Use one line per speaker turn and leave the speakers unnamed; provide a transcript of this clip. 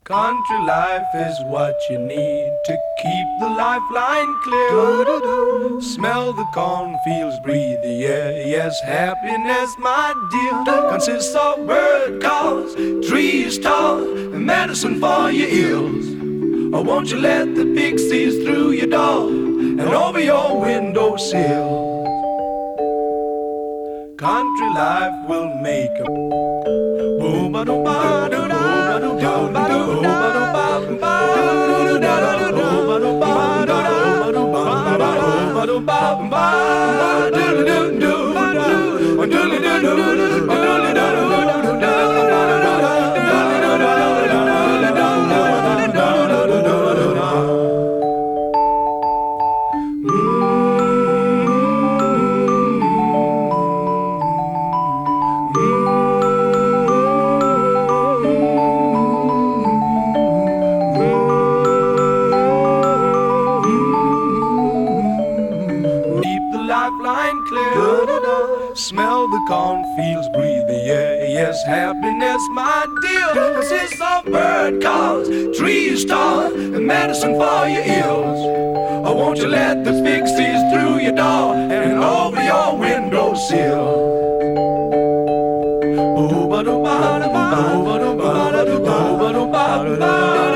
Country life is what you need to keep the lifeline clear. Smell the cornfields, breathe the air. Yes, happiness, my dear, consists of bird calls, trees tall, and medicine for your ears. Or won't you let the pixies through your door and over your windowsill? Country life will make a lifeline clear. Smell the cornfields, breathe the air. Yes, happiness, my dear, consists of bird calls, trees tall, and medicine for your ears. Or won't you let the pixies through your door and over your windowsill? Ba-do-ba-do-ba-do-ba, ba-do-ba-do-ba-do-ba, ba-do-ba-do-ba-do-ba.